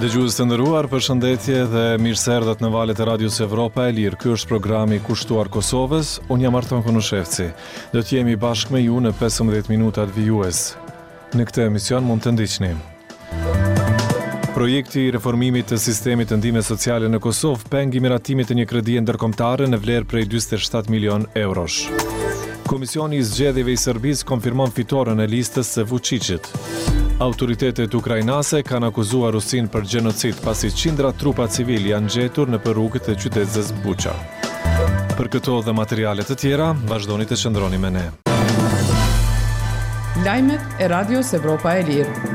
Dëgjues të nderuar, përshëndetje dhe mirëseardhjet në valët e Radios Evropa e Lirë. Ky është programi Kushtuar Kosovës. Unë jam Arton Konushevci. Do të jemi bashkë me ju në 15 minutat vijues. Në këtë emision mund të ndiqni. Projekti i reformimit të sistemit të ndihmeve sociale në Kosovë peng miratimit të një kredie ndërkombëtare në vlerë prej 47 milion eurosh. Komisioni i zgjedhjeve i Serbisë konfirmon fitoren e listës së Vučićit. Autoritetet ukrainase kanë akuzuar Rusinë për gjenocid pasi qindra trupa civil janë gjetur në rrugët e qytetit Buqa. Për këto dhe materiale të tjera, vazhdoni të qëndroni me ne. Lajmet e Radios Evropa e Lirë.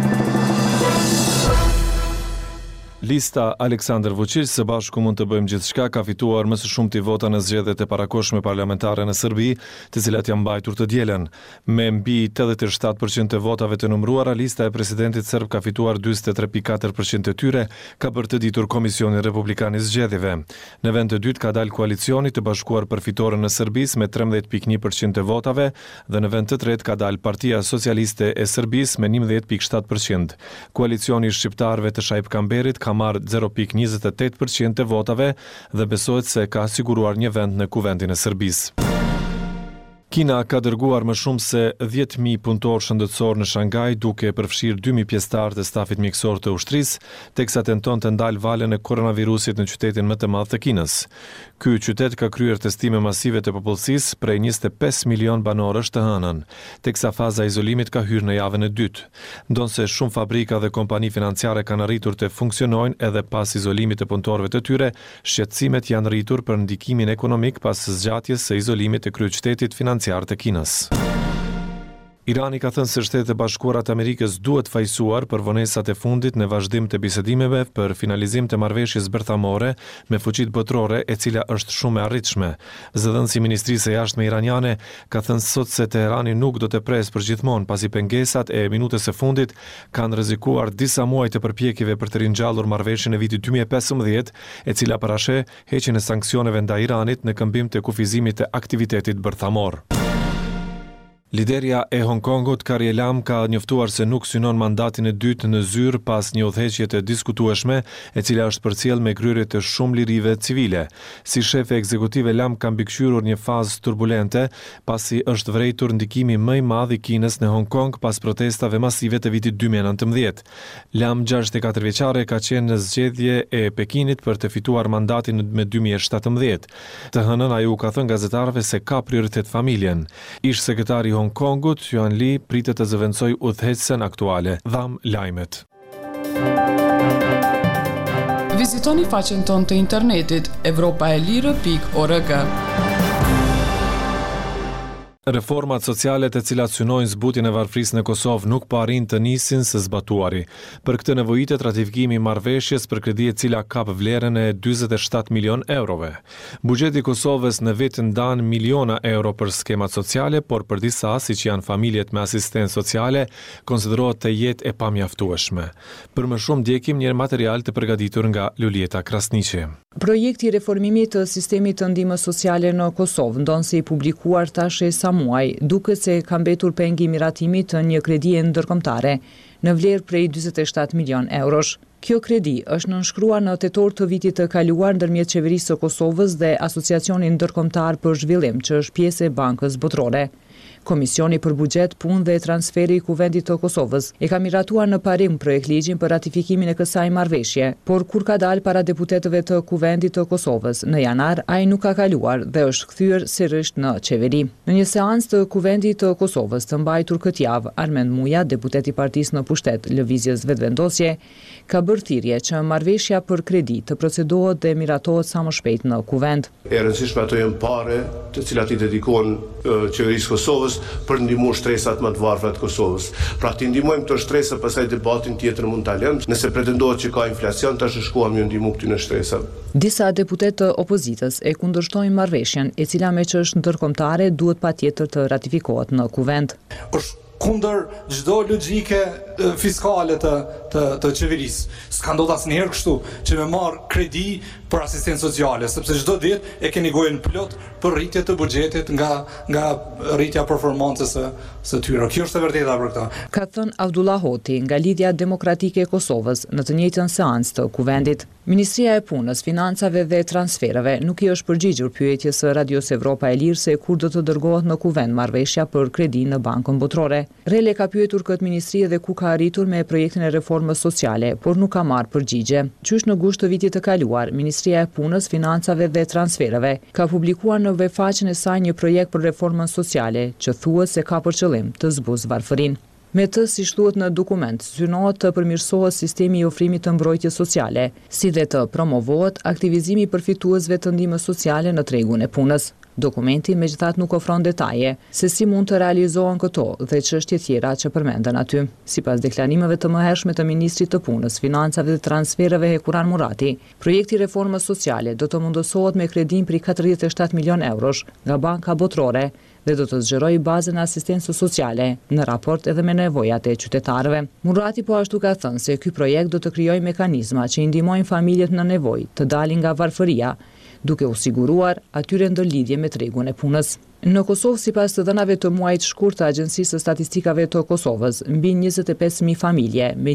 Lista Aleksandar Vučić së bashku mund të bëjmë gjithçka ka fituar më së shumti vota në zgjedhjet e parakohshme parlamentare në Serbi, të cilat janë mbajtur të dielën. Me mbi 87% të votave të numëruara, lista e presidentit serb ka fituar 43.4% të tyre, ka bërë të ditur Komisioni Republikan i Zgjedhjeve. Në vend të dytë ka dalë koalicioni të bashkuar për fitoren në Serbisë me 13.1% të votave dhe në vend të tretë ka dalë Partia Socialiste e Serbisë me 11.7%. Koalicioni i shqiptarëve të Shajb Kamberit ka marrë 0.28% të votave dhe besohet se ka siguruar një vend në Kuvendin e Serbisë. Kina ka dërguar më shumë se 10.000 punëtor shëndetësor në Shangaj, duke përfshirë 2.000 pjesëtar të stafit mjekësor të ushtrisë, teksa tenton të ndalë valën e koronavirusit në qytetin më të madh të Kinës. Ky qytet ka kryer testime masive të popullsisë prej 25 milion banorësh të hënën, teksa faza e izolimit ka hyrë në javën e dytë. Ndonse shumë fabrika dhe kompani financiare kanë arritur të funksionojnë edhe pas izolimit të punëtorëve të tyre, shqetësimet janë rritur për ndikimin ekonomik pas zgjatjes së izolimit të kryeqytetit financiar të Kinës. Irani ka thënë se Shtetet e Bashkuara të Amerikës duhet fajsuar për vonesat e fundit në vazhdim të bisedimeve për finalizim të marrëveshjes bërthamore me fuqitë botërore, e cila është shumë e arritshme. Zëdhënësi i Ministrisë së Jashtme iraniane ka thënë sot se Teherani nuk do të presë përgjithmonë, pasi pengesat e minutës së fundit kanë rrezikuar disa muaj të përpjekjeve për të ringjallur marrëveshjen e vitit 2015, e cila parasheh heqjen e sanksioneve ndaj Iranit në këmbim të kufizimit të aktivitetit bërthamor. Liderja e Hong Kongut, Carrie Lam, ka njoftuar se nuk synon mandatin e dytë në zyrë pas një udhëheqje të diskutueshme, e cila është përcjell me kryerje të shumë lirive civile. Si shefe ekzekutive, Lam ka mbikëqyrur një fazë turbulente, pasi është vërejtur ndikimi më i madh i Kinës në Hong Kong pas protestave masive të vitit 2019. Lam, 64 vjeçare, ka qenë në zgjedhje e Pekinit për të fituar mandatin me 2017. Të hënën ai u ka thënë gazetarëve se ka prioritet familjen. Ish sekretari Hong Kongut, Yuan Li, pritet të zëvendësoj udhëheqësen aktuale. Dham lajmet. Vizitoni faqen tonë të internetit evropaelire.org. Reformat sociale të cilat synojnë zbutjen e varfrisë në Kosovë nuk po arrin të nisin së zbatuari. Për këtë nevojitet ratifikimi i marrëveshjes për kredi e cila kap vlerën e 47 milion eurove. Buxheti i Kosovës në vetë ndan miliona euro për skemat sociale, por për disa, siç janë familjet me asistencë sociale, konsiderohet të jetë e pamjaftueshme. Për më shumë ndjekim një material të përgatitur nga Lulieta Krasniqi. Projekti i reformimit të sistemit të ndihmës sociale në Kosovë ndon se i publikuar tash sa muaj, duket se ka mbetur pengi miratimit të një kredie ndërkombëtare në vlerë prej 47 milion eurosh. Kjo kredi është nënshkruar në tetor të vitit të kaluar ndërmjet Qeverisë së Kosovës dhe Asociacionin Ndërkombëtar për Zhvillim, që është pjesë e Bankës Botërore. Komisioni për Buxhet, Punë dhe Transferi i Kuvendit të Kosovës e ka miratuar në parim projektligjin për ratifikimin e kësaj marrëveshje, por kur ka dalë para deputetëve të Kuvendit të Kosovës në janar, ai nuk ka kaluar dhe është kthyer sërish në qeveri. Në një seancë të Kuvendit të Kosovës të mbajtur këtë javë, Armend Muja, deputet i partisë në pushtet Lëvizjes Vetvendosje, ka bërë thirrje që marrëveshja për kredi të procedohet dhe miratohet sa më shpejt në Kuvend. E rëndësishme ato janë pare të cilat i dedikohen qeverisë Kosovës për ndihmuar shtresat më të varfra të Kosovës. Pra të ndihmojmë këto shtresa, pastaj debatin tjetër mund ta lëmë. Nëse pretendohet që ka inflacion, tash shkuam ju ndihmu këtyre shtresa. Disa deputet të opozitës e kundërshtojnë marrëveshjen, e cila me që është ndërkombëtare duhet patjetër të ratifikohet në Kuvend. Kundër çdo logjike fiskale të qeverisë. S'ka ndodhur asnjëherë kështu që me marr kredi për asistencë sociale, sepse çdo ditë e keni gojën plot për rritje të buxhetit nga rritja performancës së tyre. Kjo është e vërteta për këtë. Ka thënë Abdullah Hoti nga Lidhja Demokratike e Kosovës në të njëjtën seancë të kuvendit. Ministria e Punës, Financave dhe Transfereve nuk i është përgjigjur pyetjes së Radios Evropa e Lirë se kur do të dërgohet në kuvend marrëveshja për kredi në Bankën Botërore. Rele ka pyetur këtë ministri edhe ku ka arritur me projektin e reformës sociale, por nuk ka marrë përgjigje. Qysh në gusht të vitit të kaluar, Ministria e Punës, Financave dhe Transfereve ka publikuar në webfaqen e saj një projekt për reformën sociale që thuhet se ka për qëllim të zbuzë varfërinë. Me të, si thuhet në dokument, synohet të përmirësohet sistemi i ofrimit të mbrojtjes sociale, si dhe të promovohet aktivizimi i përfituesve të ndihmës sociale në tregun e punës. Dokumenti megjithatë nuk ofron detaje se si mund të realizohen këto dhe çështje tjera që përmenden aty. Sipas deklarimeve të mëhershme të Ministrit të Punës, Financave dhe Transfereve Hekuran Murati, projekti i reformës sociale do të mundësohet me kredin për 47 milion eurosh nga Banka Botërore dhe do të zgjerojë bazën e asistencës sociale në raport edhe me nevojat e qytetarëve. Murati po ashtu ka thënë se ky projekt do të krijojë mekanizma që i ndihmojnë familjet në nevojë të dalin nga varfëria, duke u siguruar atyre ndërlidhje me tregun e punës. Në Kosovë, sipas të dhënave të muajit shkurt të Agjencisë së Statistikave të Kosovës, mbi 25.000 familje me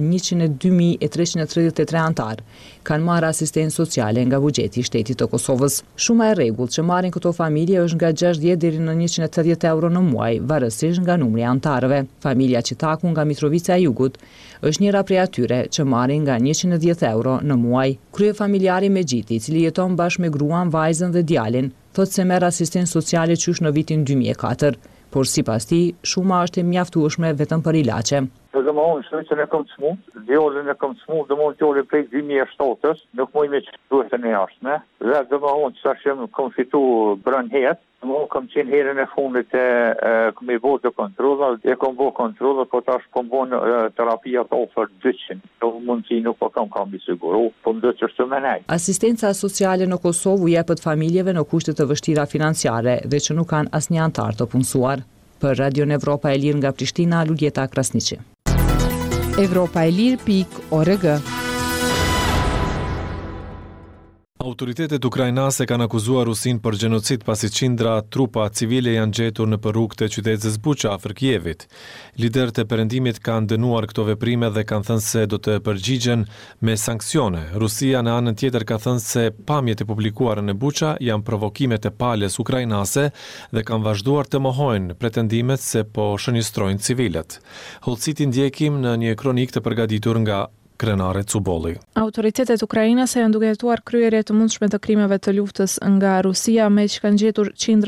102.333 antar kanë marrë asistencë sociale nga buxheti i shtetit të Kosovës. Shuma e rregullt që marrin këto familje është nga 60 deri në 180 euro në muaj, varësisht nga numri i antarëve. Familja Qitaku nga Mitrovica e Jugut është njëra prej atyre që marrin nga 110 euro në muaj. Kryefamiljari Megjiti, i cili jeton bashkë me gruan, vajzën dhe djalin, thotë se merr asistencë sociale qysh në vitin 2004, por sipas tij, shuma është e mjaftueshme vetëm për ilaçe. Domthonë, shëndetin e kam smut, djalin e kam smut, domthonë djali prej 2007-s, nuk mund me duhet të jashtme. Dhe domthonë çfarë kam fituar brën het, domthonë kam qenë herën e fundit kam i bërë kontrolla, kam bërë kontrolla, po tash po bën terapia të ofër 200. Do mundsi nuk po kam i siguro, po do të është më nej. Asistenca sociale në Kosovë u jepet familjeve në kushte të vështira financiare dhe që nuk kanë asnjë antar të punësuar. Për Radion Evropa e Lirë nga Prishtina, Luljeta Krasniqi. Evropaelir.org. Autoritetet ukrainase kanë akuzuar Rusinë për gjenocid pasi qindra trupa civile janë gjetur në rrugët e qytetit Buqa afër Kievit. Liderët e perëndimit kanë dënuar këto veprime dhe kanë thënë se do të përgjigjen me sanksione. Rusia në anën tjetër ka thënë se pamjet e publikuara në Buqa janë provokimet e palës ukrainase dhe kanë vazhduar të mohojnë pretendimet se po shënistrojnë civilët. Hollësiti ndjekim në një kronik të përgatitur nga Krenare Cubolli. Autoritetet ukrainase janë duke hetuar kryerje të mundshme të krimeve të luftës nga Rusia, me që kanë gjetur qindra